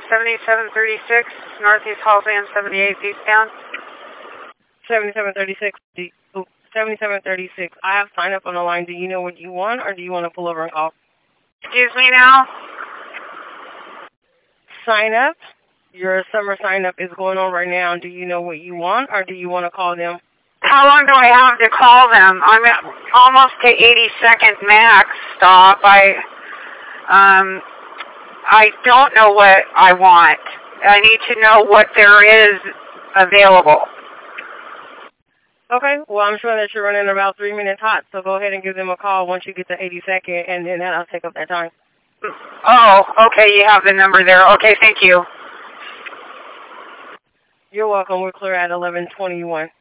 7736, Northeast Halsey 78 eastbound. 7736. 7736. I have sign up on the line. Do you know what you want, or do you want to pull over and call? Excuse me now? Sign up? Your summer sign up is going on right now. Do you know what you want, or do you want to call them? How long do I have to call them? I'm at almost to 80-second max stop. I don't know what I want. I need to know what there is available. Okay, well, I'm sure that you're running about 3 minutes hot, so go ahead and give them a call once you get to 82nd, and then that'll take up that time. Oh, okay, you have the number there. Okay, thank you. You're welcome. We're clear at 11:21.